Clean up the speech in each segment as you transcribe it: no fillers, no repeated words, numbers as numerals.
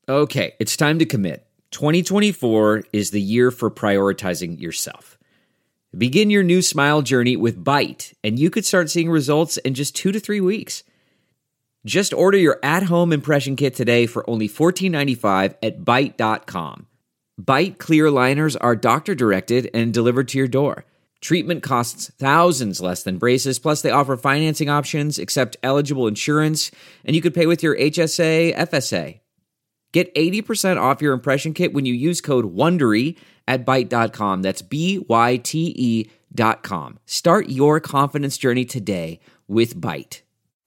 Okay, it's time to commit. 2024 is the year for prioritizing yourself. Begin your new smile journey with Byte, and you could start seeing results in just 2 to 3 weeks. Just order your at-home impression kit today for only $14.95 at Byte.com. Byte clear liners are doctor-directed and delivered to your door. Treatment costs thousands less than braces, plus they offer financing options, accept eligible insurance, and you could pay with your HSA, FSA. Get 80% off your impression kit when you use code WONDERY at Byte.com. That's BYTE.com. Start your confidence journey today with Byte.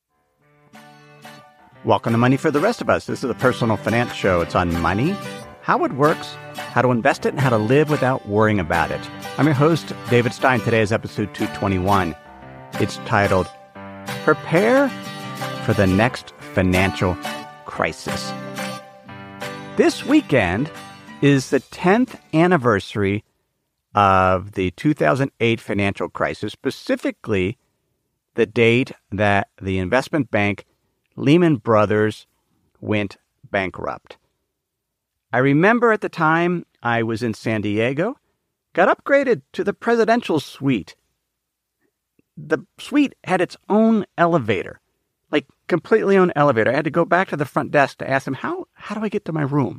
Welcome to Money for the Rest of Us. This is a personal finance show. It's on money, how it works, how to invest it, and how to live without worrying about it. I'm your host, David Stein. Today is episode 221. It's titled, Prepare for the Next Financial Crisis. This weekend is the 10th anniversary of the 2008 financial crisis, specifically the date that the investment bank Lehman Brothers went bankrupt. I remember at the time I was in San Diego, got upgraded to the presidential suite. The suite had its own elevator. Like, completely own elevator. I had to go back to the front desk to ask them, how do I get to my room?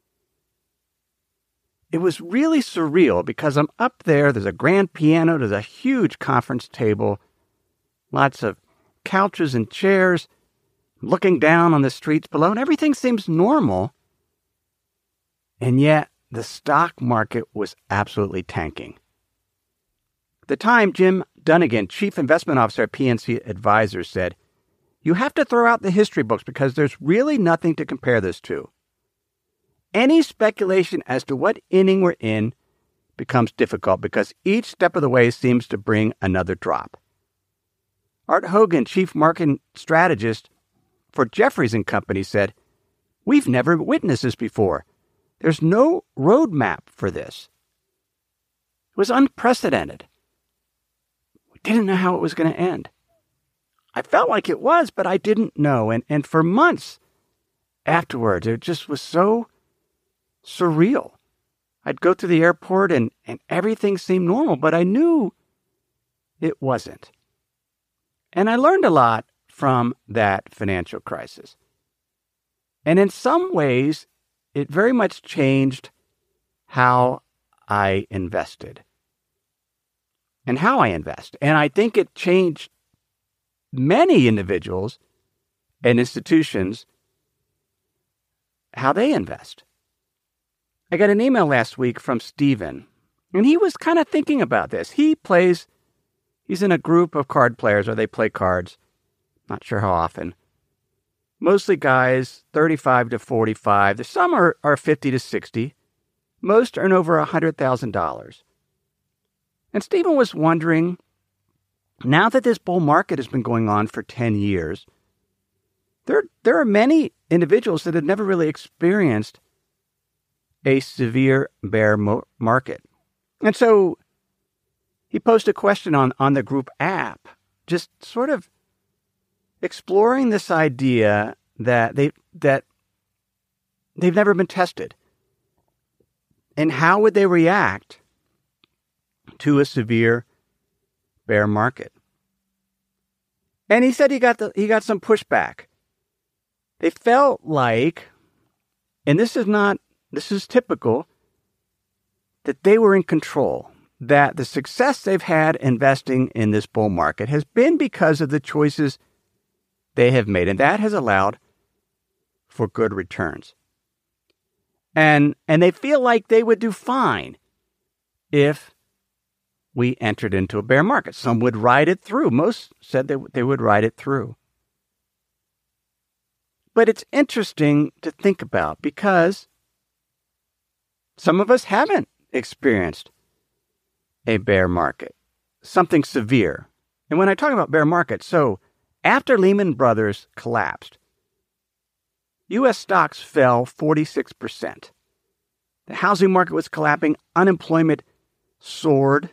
It was really surreal because I'm up there. There's a grand piano. There's a huge conference table. Lots of couches and chairs. Looking down on the streets below, and everything seems normal. And yet, the stock market was absolutely tanking. At the time, Jim Dunnigan, Chief Investment Officer at PNC Advisors, said, "You have to throw out the history books because there's really nothing to compare this to. Any speculation as to what inning we're in becomes difficult because each step of the way seems to bring another drop." Art Hogan, Chief Marketing Strategist for Jefferies & Company, said, "We've never witnessed this before. There's no roadmap for this. It was unprecedented. We didn't know how it was going to end." I felt like it was, but I didn't know. And for months afterwards, it just was so surreal. I'd go to the airport and everything seemed normal, but I knew it wasn't. And I learned a lot from that financial crisis. And in some ways, it very much changed how I invested and how I invest. And I think it changed many individuals and institutions how they invest. I got an email last week from Steven, and he was kind of thinking about this. He's in a group of card players, or they play cards. Not sure how often. Mostly guys, 35 to 45. Some are 50 to 60. Most earn over $100,000. And Stephen was wondering, now that this bull market has been going on for 10 years, there are many individuals that have never really experienced a severe bear market. And so he posted a question on the group app, just sort of exploring this idea that they've never been tested. And how would they react to a severe bear market? And he said he got some pushback. They felt like, and this is typical, that they were in control, that the success they've had investing in this bull market has been because of the choices they have made, and that has allowed for good returns. And they feel like they would do fine if we entered into a bear market. Some would ride it through. Most said they would ride it through. But it's interesting to think about because some of us haven't experienced a bear market, something severe. And when I talk about bear market, so after Lehman Brothers collapsed, U.S. stocks fell 46%. The housing market was collapsing. Unemployment soared.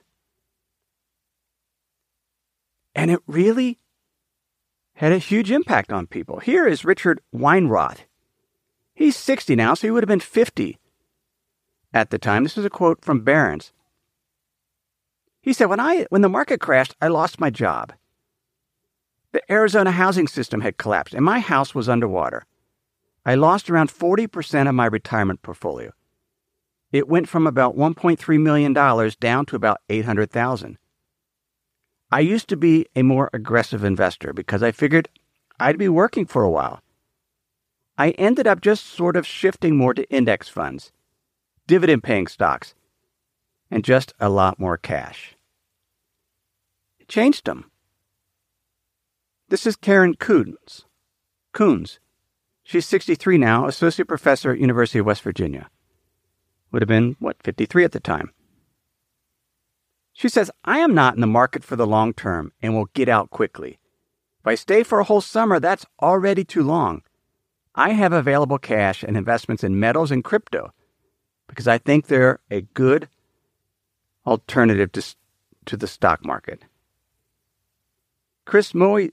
And it really had a huge impact on people. Here is Richard Weinroth. He's 60 now, so he would have been 50 at the time. This is a quote from Barron's. He said, when the market crashed, I lost my job. The Arizona housing system had collapsed, and my house was underwater. I lost around 40% of my retirement portfolio. It went from about $1.3 million down to about $800,000. I used to be a more aggressive investor because I figured I'd be working for a while. I ended up just sort of shifting more to index funds, dividend-paying stocks, and just a lot more cash. It changed them. This is Karen Coons. She's 63 now, associate professor at University of West Virginia. Would have been, 53 at the time. She says, I am not in the market for the long term and will get out quickly. If I stay for a whole summer, that's already too long. I have available cash and investments in metals and crypto because I think they're a good alternative to the stock market. Chris Moise,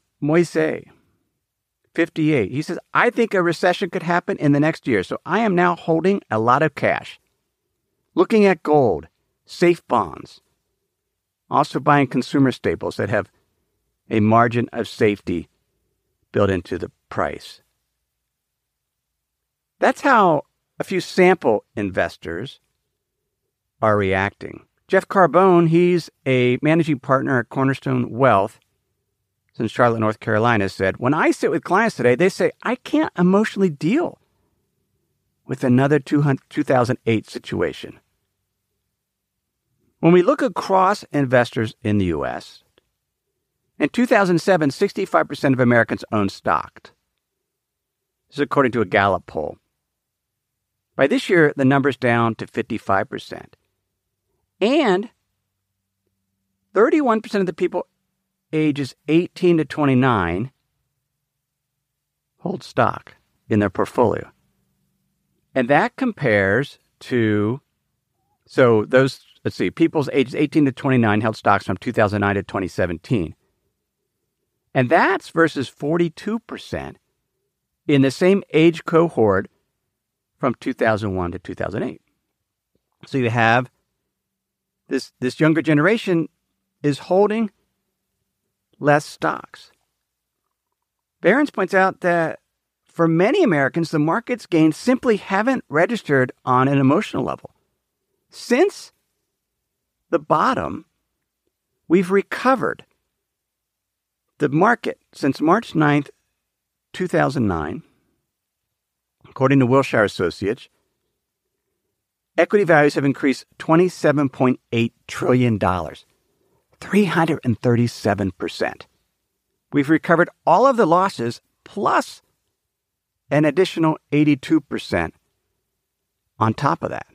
58, he says, I think a recession could happen in the next year, so I am now holding a lot of cash. Looking at gold, safe bonds, also buying consumer staples that have a margin of safety built into the price. That's how a few sample investors are reacting. Jeff Carbone, he's a managing partner at Cornerstone Wealth in Charlotte, North Carolina, said, when I sit with clients today, they say, I can't emotionally deal with another 2008 situation. When we look across investors in the U.S., in 2007, 65% of Americans owned stock. This is according to a Gallup poll. By this year, the number's down to 55%. And 31% of the people ages 18 to 29 hold stock in their portfolio. And that compares to, people's ages 18 to 29 held stocks from 2009 to 2017. And that's versus 42% in the same age cohort from 2001 to 2008. So you have this younger generation is holding less stocks. Barron's points out that for many Americans, the market's gains simply haven't registered on an emotional level. Since the bottom, we've recovered. The market since March 9th, 2009, according to Wilshire Associates, equity values have increased $27.8 trillion, 337%. We've recovered all of the losses plus an additional 82% on top of that.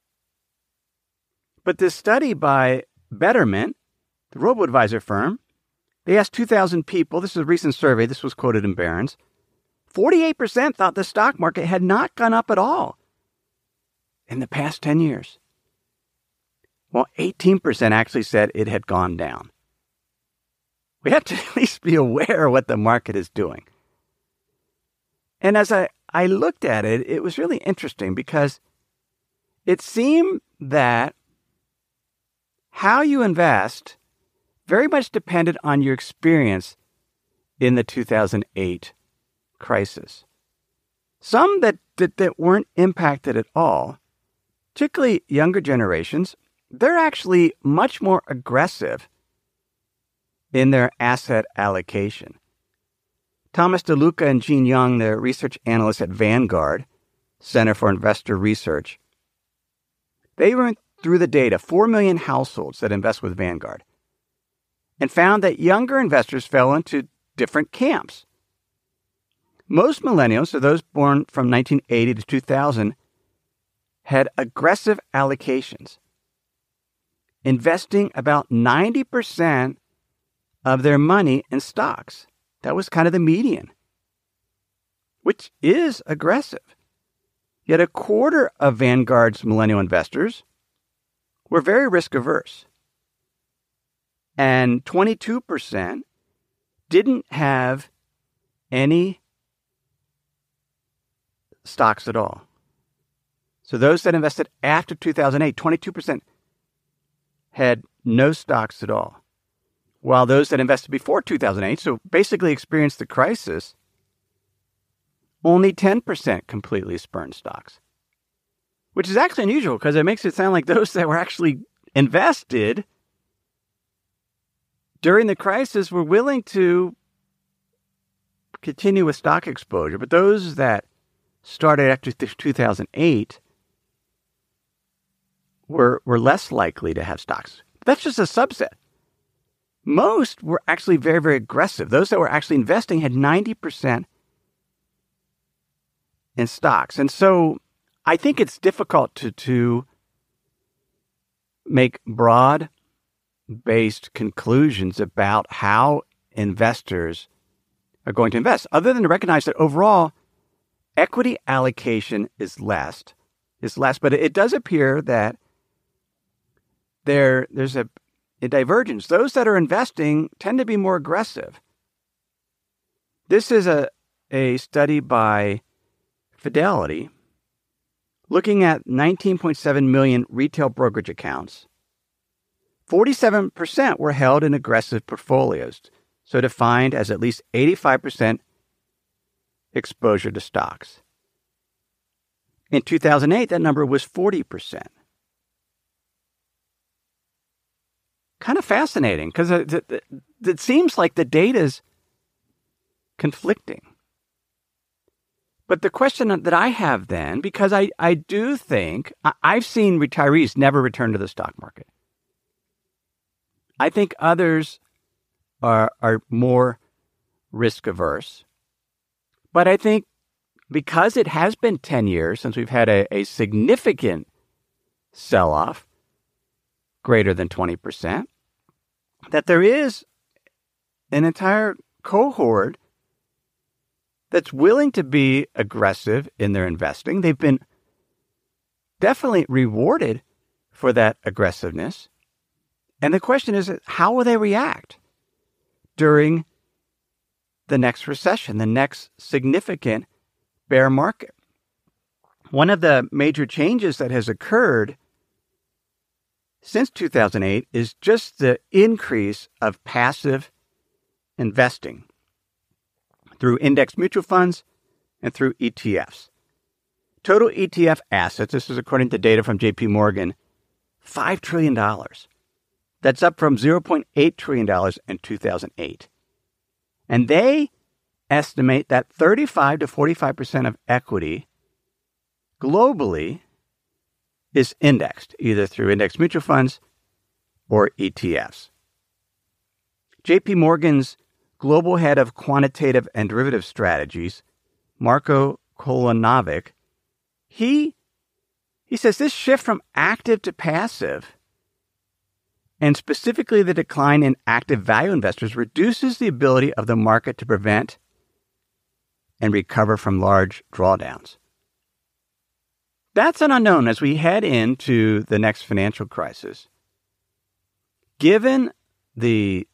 But this study by Betterment, the robo-advisor firm, they asked 2,000 people, this is a recent survey, this was quoted in Barron's, 48% thought the stock market had not gone up at all in the past 10 years. While 18% actually said it had gone down. We have to at least be aware of what the market is doing. And as I looked at it, it was really interesting because it seemed that how you invest very much depended on your experience in the 2008 crisis. Some that weren't impacted at all, particularly younger generations, they're actually much more aggressive in their asset allocation. Thomas DeLuca and Gene Young, the research analysts at Vanguard Center for Investor Research, they went through the data, 4 million households that invest with Vanguard, and found that younger investors fell into different camps. Most millennials, so those born from 1980 to 2000, had aggressive allocations, investing about 90% of their money in stocks. That was kind of the median, which is aggressive. Yet a quarter of Vanguard's millennial investors were very risk averse. And 22% didn't have any stocks at all. So those that invested after 2008, 22% had no stocks at all. While those that invested before 2008, so basically experienced the crisis, only 10% completely spurned stocks. Which is actually unusual because it makes it sound like those that were actually invested during the crisis were willing to continue with stock exposure. But those that started after 2008 were less likely to have stocks. That's just a subset. Most were actually very, very aggressive. Those that were actually investing had 90% in stocks. And so I think it's difficult to make broad-based conclusions about how investors are going to invest, other than to recognize that overall equity allocation is less. But it does appear that there's a divergence. Those that are investing tend to be more aggressive. This is a study by Fidelity looking at 19.7 million retail brokerage accounts. 47% were held in aggressive portfolios, so defined as at least 85% exposure to stocks. In 2008, that number was 40%. Kind of fascinating because it seems like the data's conflicting. But the question that I have then, because I do think, I've seen retirees never return to the stock market. I think others are more risk averse. But I think because it has been 10 years since we've had a significant sell-off, greater than 20%, that there is an entire cohort that's willing to be aggressive in their investing. They've been definitely rewarded for that aggressiveness. And the question is, how will they react during the next recession, the next significant bear market? One of the major changes that has occurred since 2008 is just the increase of passive investing through index mutual funds and through ETFs. Total ETF assets, this is according to data from JP Morgan, $5 trillion. That's up from $0.8 trillion in 2008. And they estimate that 35 to 45% of equity globally is indexed, either through index mutual funds or ETFs. JP Morgan's global head of quantitative and derivative strategies, Marko Kolanovic, he says this shift from active to passive, and specifically the decline in active value investors, reduces the ability of the market to prevent and recover from large drawdowns. That's an unknown as we head into the next financial crisis. Given the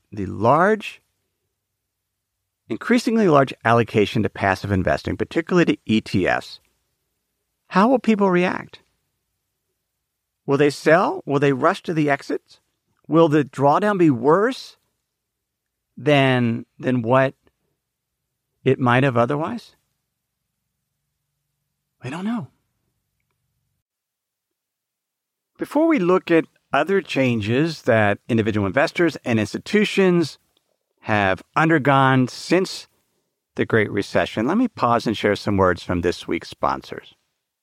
increasingly large allocation to passive investing, particularly to ETFs, how will people react? Will they sell? Will they rush to the exits? Will the drawdown be worse than what it might have otherwise? I don't know. Before we look at other changes that individual investors and institutions have undergone since the Great Recession, let me pause and share some words from this week's sponsors.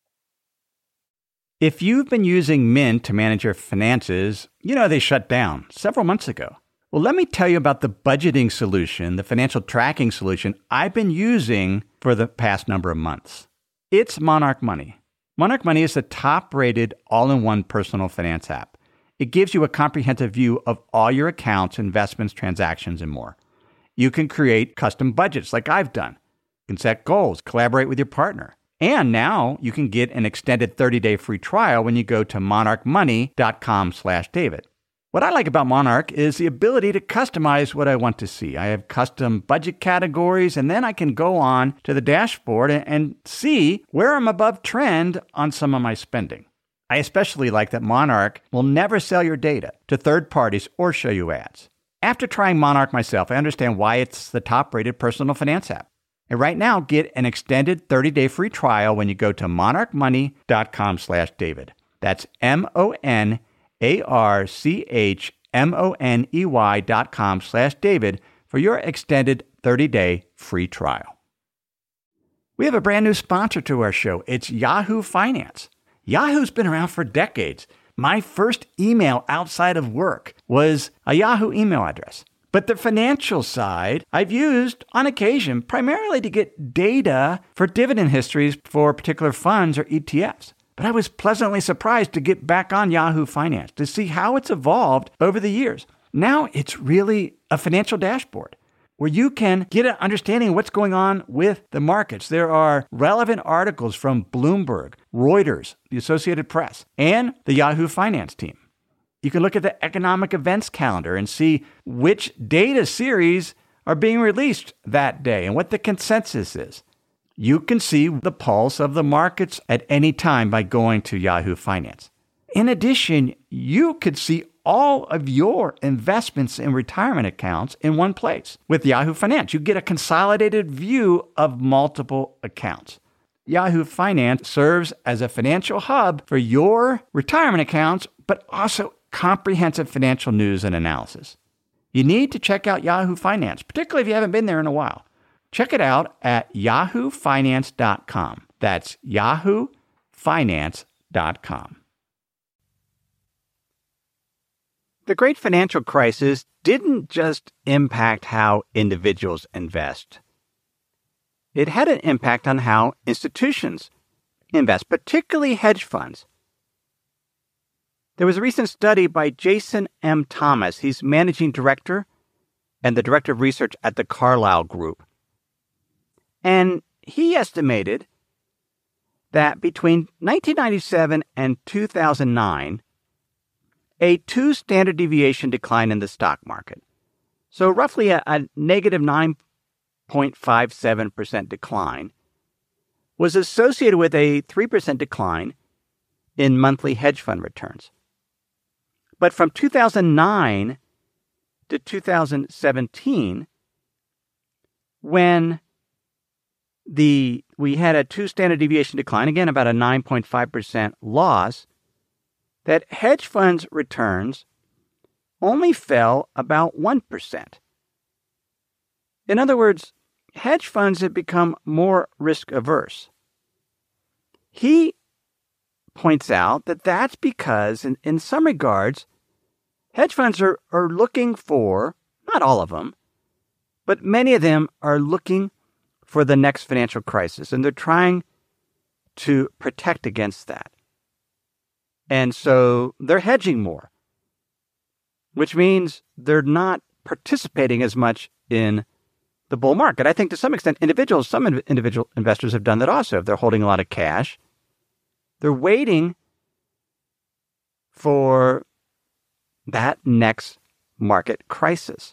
If you've been using Mint to manage your finances, you know they shut down several months ago. Well, let me tell you about the budgeting solution, the financial tracking solution I've been using for the past number of months. It's Monarch Money. Monarch Money is the top-rated all-in-one personal finance app. It gives you a comprehensive view of all your accounts, investments, transactions, and more. You can create custom budgets like I've done. You can set goals, collaborate with your partner. And now you can get an extended 30-day free trial when you go to monarchmoney.com/David. What I like about Monarch is the ability to customize what I want to see. I have custom budget categories, and then I can go on to the dashboard and see where I'm above trend on some of my spending. I especially like that Monarch will never sell your data to third parties or show you ads. After trying Monarch myself, I understand why it's the top-rated personal finance app. And right now, get an extended 30-day free trial when you go to monarchmoney.com/David. That's monarchmoney.com/David for your extended 30-day free trial. We have a brand new sponsor to our show. It's Yahoo Finance. Yahoo's been around for decades. My first email outside of work was a Yahoo email address. But the financial side, I've used on occasion primarily to get data for dividend histories for particular funds or ETFs. But I was pleasantly surprised to get back on Yahoo Finance to see how it's evolved over the years. Now it's really a financial dashboard where you can get an understanding of what's going on with the markets. There are relevant articles from Bloomberg, Reuters, the Associated Press, and the Yahoo Finance team. You can look at the economic events calendar and see which data series are being released that day and what the consensus is. You can see the pulse of the markets at any time by going to Yahoo Finance. In addition, you could see all of your investments in retirement accounts in one place. With Yahoo Finance, you get a consolidated view of multiple accounts. Yahoo Finance serves as a financial hub for your retirement accounts, but also comprehensive financial news and analysis. You need to check out Yahoo Finance, particularly if you haven't been there in a while. Check it out at yahoofinance.com. That's yahoofinance.com. The great financial crisis didn't just impact how individuals invest. It had an impact on how institutions invest, particularly hedge funds. There was a recent study by Jason M. Thomas. He's managing director and the director of research at the Carlyle Group. And he estimated that between 1997 and 2009, a 2 standard deviation decline in the stock market, so roughly a negative 9.57% decline, was associated with a 3% decline in monthly hedge fund returns. But from 2009 to 2017, when we had a 2 standard deviation decline, again about a 9.5% loss, that hedge funds returns only fell about 1%. In other words, hedge funds have become more risk averse. He points out that that's because, in some regards, hedge funds are looking for, not all of them, but many of them are looking for the next financial crisis, and they're trying to protect against that. And so they're hedging more, which means they're not participating as much in the bull market. I think to some extent, some individual investors have done that also. If they're holding a lot of cash, they're waiting for that next market crisis.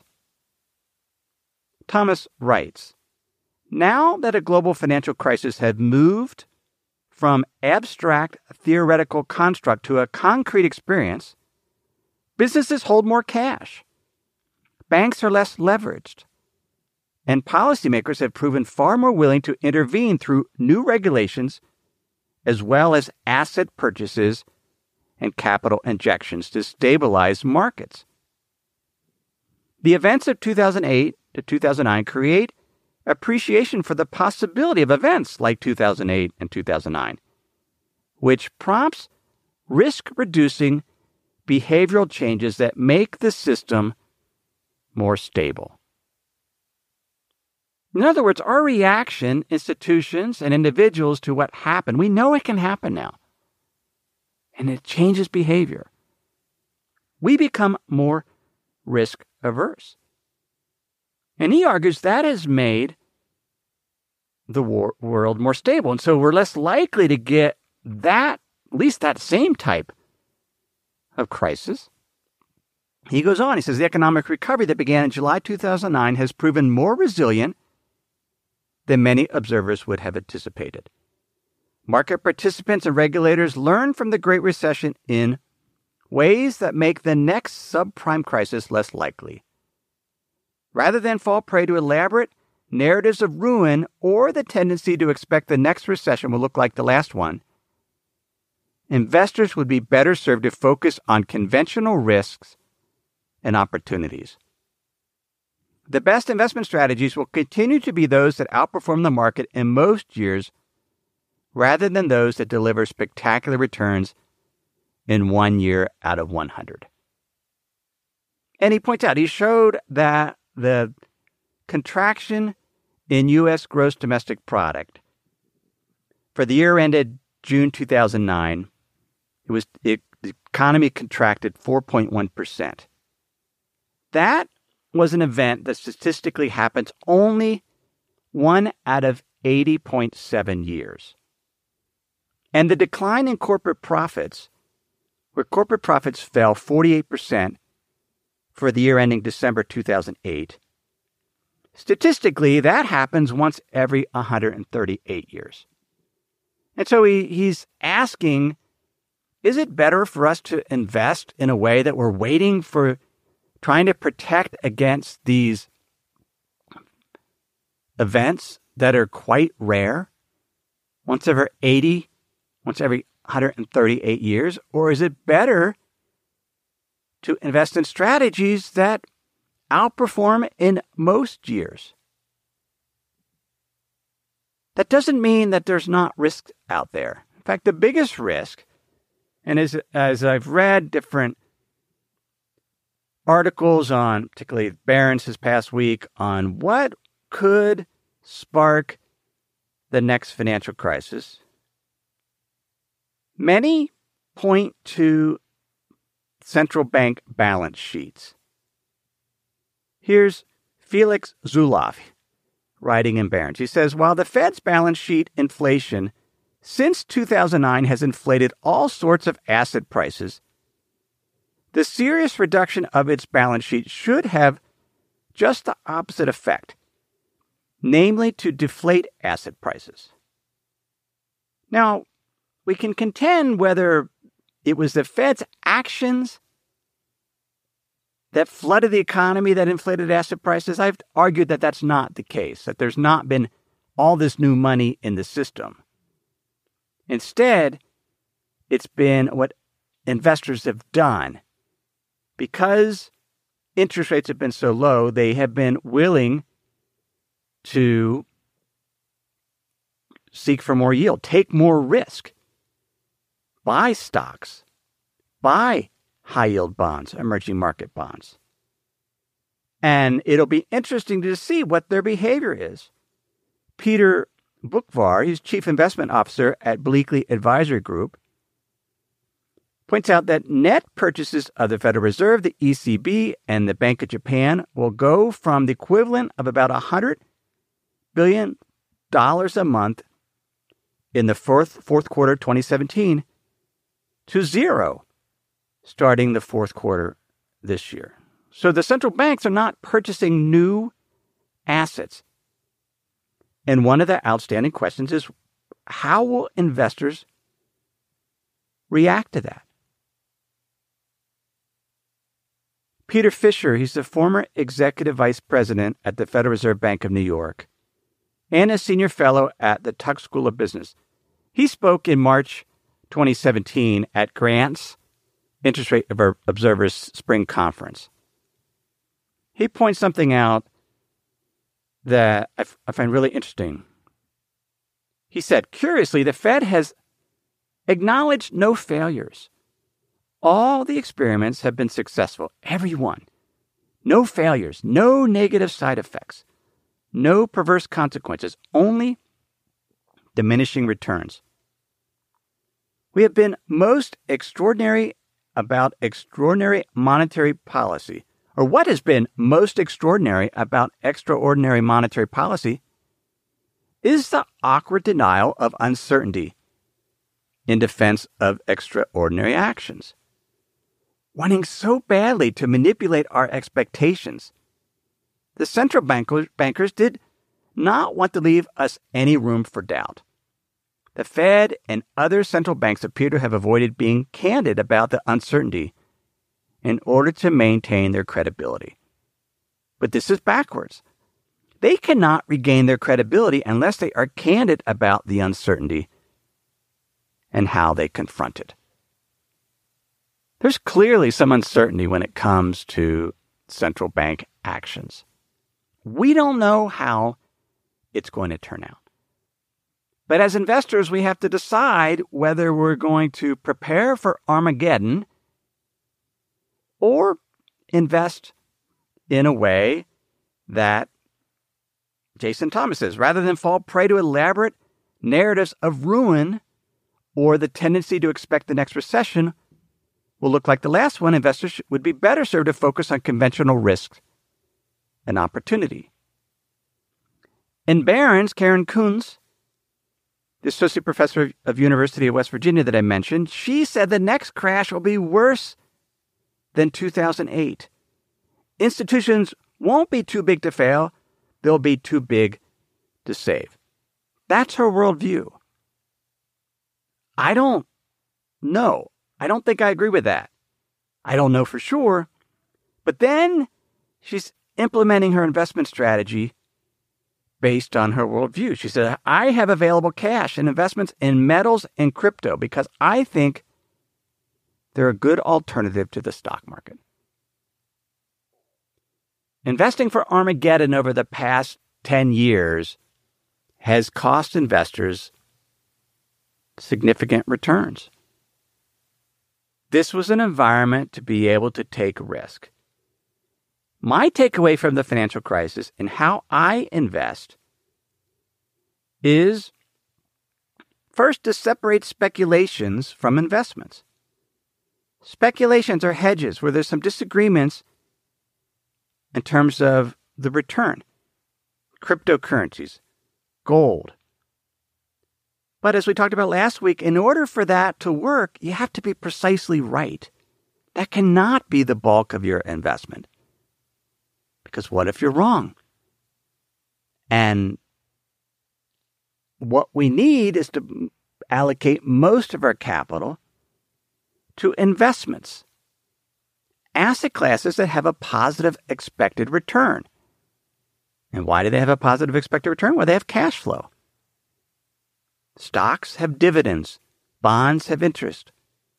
Thomas writes, now that a global financial crisis has moved from abstract theoretical construct to a concrete experience, businesses hold more cash, banks are less leveraged, and policymakers have proven far more willing to intervene through new regulations as well as asset purchases and capital injections to stabilize markets. The events of 2008 to 2009 create appreciation for the possibility of events like 2008 and 2009, which prompts risk-reducing behavioral changes that make the system more stable. In other words, our reaction, institutions and individuals, to what happened, we know it can happen now, and it changes behavior. We become more risk-averse. And he argues that has made the world more stable. And so we're less likely to get that, at least that same type of crisis. He goes on, he says, the economic recovery that began in July 2009 has proven more resilient than many observers would have anticipated. Market participants and regulators learned from the Great Recession in ways that make the next subprime crisis less likely. Rather than fall prey to elaborate narratives of ruin or the tendency to expect the next recession will look like the last one, investors would be better served to focus on conventional risks and opportunities. The best investment strategies will continue to be those that outperform the market in most years rather than those that deliver spectacular returns in 1 year out of 100. And he points out, he showed that the contraction in U.S. gross domestic product for the year ended June 2009, the economy contracted 4.1%. That was an event that statistically happens only 1 out of 80.7 years. And the decline in corporate profits, where corporate profits fell 48% for the year ending December 2008, statistically, that happens once every 138 years. And so he's asking, is it better for us to invest in a way that we're waiting for, trying to protect against these events that are quite rare, once every 138 years? Or is it better to invest in strategies that outperform in most years? That doesn't mean that there's not risk out there. In fact, the biggest risk, and as I've read different articles on, particularly Barron's this past week, on what could spark the next financial crisis, many point to central bank balance sheets. Here's Felix Zulauf writing in Barron's. He says, while the Fed's balance sheet inflation since 2009 has inflated all sorts of asset prices, the serious reduction of its balance sheet should have just the opposite effect, namely to deflate asset prices. Now, we can contend whether it was the Fed's actions that flooded the economy that inflated asset prices. I've argued that that's not the case, that there's not been all this new money in the system. Instead, it's been what investors have done. Because interest rates have been so low, they have been willing to seek for more yield, take more risk, buy stocks, buy high-yield bonds, emerging market bonds. And it'll be interesting to see what their behavior is. Peter Boockvar, he's Chief Investment Officer at Bleakley Advisory Group, points out that net purchases of the Federal Reserve, the ECB, and the Bank of Japan will go from the equivalent of about $100 billion a month in the fourth quarter 2017 to zero starting the fourth quarter this year. So the central banks are not purchasing new assets. And one of the outstanding questions is, how will investors react to that? Peter Fisher, he's the former executive vice president at the Federal Reserve Bank of New York and a senior fellow at the Tuck School of Business. He spoke in March 2017 at Grant's Interest Rate Observers Spring Conference. He points something out that I find really interesting. He said, curiously, the Fed has acknowledged no failures. All the experiments have been successful, every one. No failures, no negative side effects, no perverse consequences, only diminishing returns. We have been most extraordinary about extraordinary monetary policy, or what has been most extraordinary about extraordinary monetary policy is the awkward denial of uncertainty in defense of extraordinary actions. wanting so badly to manipulate our expectations. The central bankers did not want to leave us any room for doubt. The Fed and other central banks appear to have avoided being candid about the uncertainty in order to maintain their credibility. But this is backwards. They cannot regain their credibility unless they are candid about the uncertainty and how they confront it. There's clearly some uncertainty when it comes to central bank actions. We don't know how it's going to turn out. But as investors, we have to decide whether we're going to prepare for Armageddon or invest in a way that Jason Thomas says, rather than fall prey to elaborate narratives of ruin or the tendency to expect the next recession will look like the last one, investors would be better served to focus on conventional risk and opportunity. In Barron's, Karen Kunz, the associate professor of University of West Virginia that I mentioned, she said the next crash will be worse than 2008. Institutions won't be too big to fail. They'll be too big to save. That's her worldview. I don't know. I don't think I agree with that. I don't know for sure. But then she's implementing her investment strategy based on her worldview. She said, I have available cash and investments in metals and crypto because I think they're a good alternative to the stock market. Investing for Armageddon over the past 10 years has cost investors significant returns. This was an environment to be able to take risk. My takeaway from the financial crisis and how I invest is first to separate speculations from investments. Speculations are hedges where there's some disagreements in terms of the return. Cryptocurrencies, gold. But as we talked about last week, in order for that to work, you have to be precisely right. That cannot be the bulk of your investment. Because what if you're wrong? And what we need is to allocate most of our capital to investments, asset classes that have a positive expected return. And why do they have a positive expected return? Well, they have cash flow. Stocks have dividends. Bonds have interest.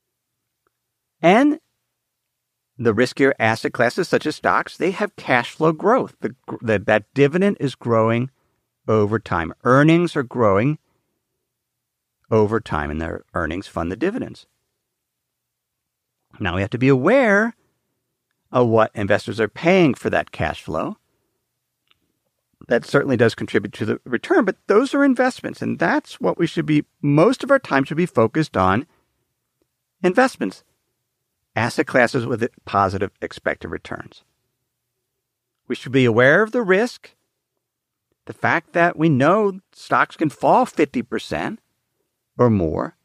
And the riskier asset classes, such as stocks, they have cash flow growth. That dividend is growing over time. Earnings are growing over time, and their earnings fund the dividends. Now we have to be aware of what investors are paying for that cash flow. That certainly does contribute to the return, but those are investments, and that's what we should be, most of our time should be focused on, investments. Asset classes with positive expected returns. We should be aware of the risk, the fact that we know stocks can fall 50% or more.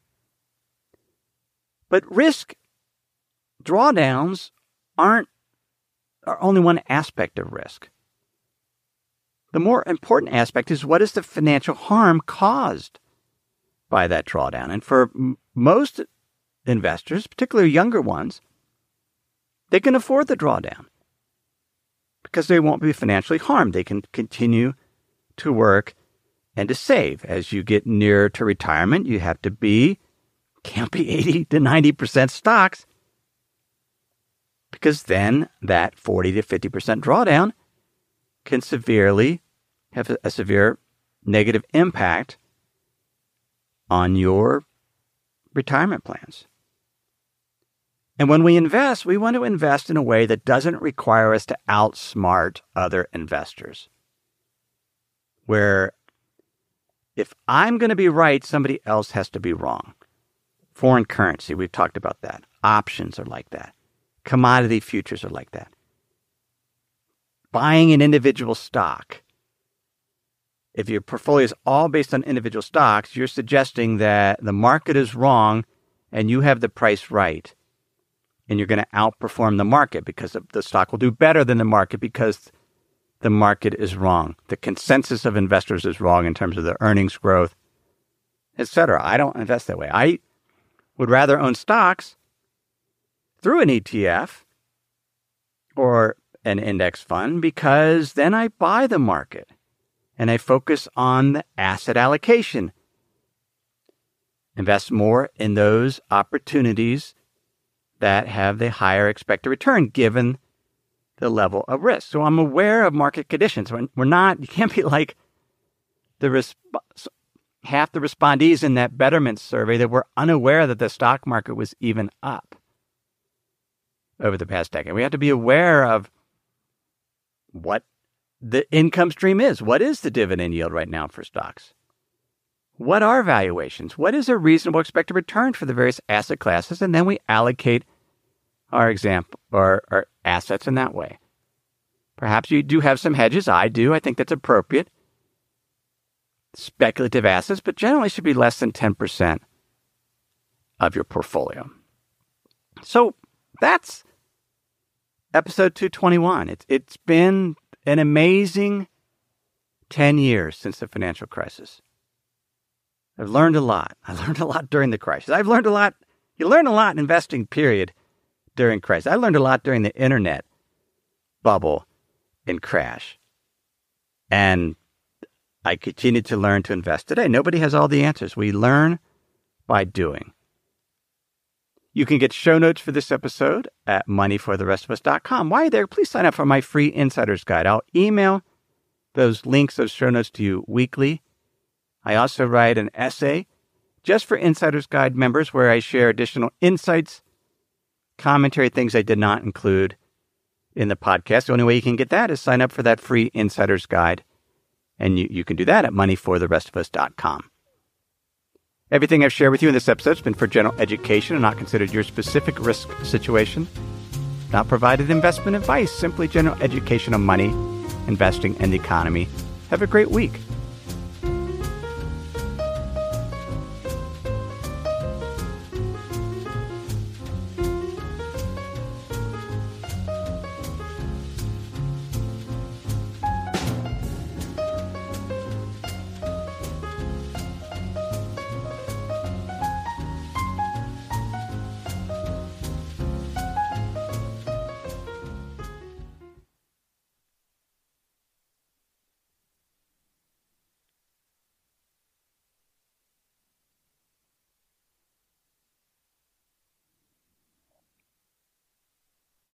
But risk drawdowns are only one aspect of risk. The more important aspect is what is the financial harm caused by that drawdown. And for most investors, particularly younger ones, they can afford the drawdown because they won't be financially harmed. They can continue to work and to save. As you get nearer to retirement, you have to can't be 80 to 90% stocks, because then that 40 to 50% drawdown can have a severe negative impact on your retirement plans. And when we invest, we want to invest in a way that doesn't require us to outsmart other investors. Where if I'm going to be right, somebody else has to be wrong. Foreign currency, we've talked about that. Options are like that. Commodity futures are like that. Buying an individual stock. If your portfolio is all based on individual stocks, you're suggesting that the market is wrong and you have the price right and you're going to outperform the market because the stock will do better than the market because the market is wrong. The consensus of investors is wrong in terms of the earnings growth, etc. I don't invest that way. I would rather own stocks through an ETF or an index fund because then I buy the market and I focus on the asset allocation. Invest more in those opportunities that have the higher expected return given the level of risk. So I'm aware of market conditions. You can't be like half the respondees in that Betterment survey that were unaware that the stock market was even up over the past decade. We have to be aware of what the income stream is. What is the dividend yield right now for stocks? What are valuations? What is a reasonable expected return for the various asset classes? And then we allocate our assets in that way. Perhaps you do have some hedges. I do. I think that's appropriate. Speculative assets, but generally should be less than 10% of your portfolio. So that's episode 221. It's been an amazing 10 years since the financial crisis. I've learned a lot. I learned a lot during the crisis. I've learned a lot. You learn a lot in investing, period, during crisis. I learned a lot during the internet bubble and crash. And I continue to learn to invest today. Nobody has all the answers. We learn by doing. You can get show notes for this episode at moneyfortherestofus.com. While you're there, please sign up for my free Insider's Guide. I'll email those links, those show notes to you weekly. I also write an essay just for Insider's Guide members where I share additional insights, commentary, things I did not include in the podcast. The only way you can get that is sign up for that free Insider's Guide. And you can do that at moneyfortherestofus.com. Everything I've shared with you in this episode has been for general education and not considered your specific risk situation. Not provided investment advice, simply general education on money, investing, and the economy. Have a great week.